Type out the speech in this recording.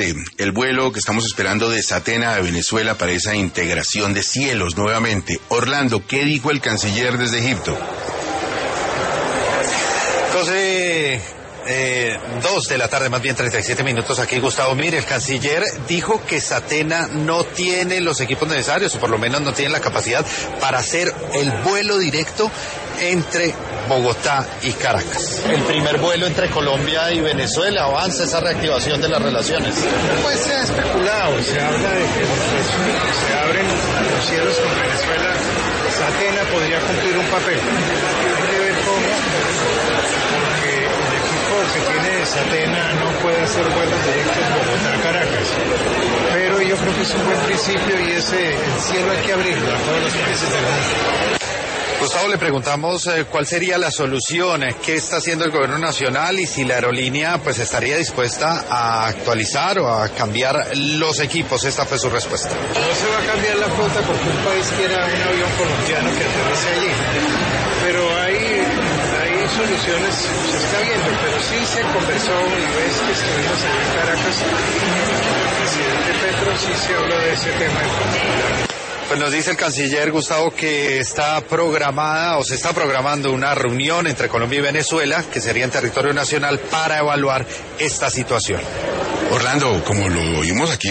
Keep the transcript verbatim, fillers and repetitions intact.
parte, el vuelo que estamos esperando de Satena a Venezuela para esa integración de cielos nuevamente. Orlando, ¿qué dijo el canciller desde Egipto? José... Eh, dos de la tarde, más bien treinta y siete minutos aquí, Gustavo. Mire, el canciller dijo que Satena no tiene los equipos necesarios, o por lo menos no tiene la capacidad para hacer el vuelo directo entre Bogotá y Caracas. El primer vuelo entre Colombia y Venezuela, avanza esa reactivación de las relaciones. Pues se ha especulado, se habla de que pues, se abren los cielos con Venezuela, Satena podría cumplir un papel. Hay que ver cómo, que tiene Satena no puede hacer vuelos directos Bogotá-Caracas, pero yo creo que es un buen principio y ese el cielo hay que abrirlo a todos los países del mundo. Gustavo, le preguntamos eh, cuál sería la solución, eh, qué está haciendo el gobierno nacional y si la aerolínea pues estaría dispuesta a actualizar o a cambiar los equipos. Esta fue su respuesta. No se va a cambiar la flota porque un país quiera un avión colombiano que aterrice allí, pero hay soluciones se está viendo, pero sí se conversó una vez que estuvimos allí en Caracas con el presidente Petro, sí se habló de ese tema en particular. Pues nos dice el canciller Gustavo que está programada o se está programando una reunión entre Colombia y Venezuela, que sería en territorio nacional, para evaluar esta situación. Orlando, como lo oímos aquí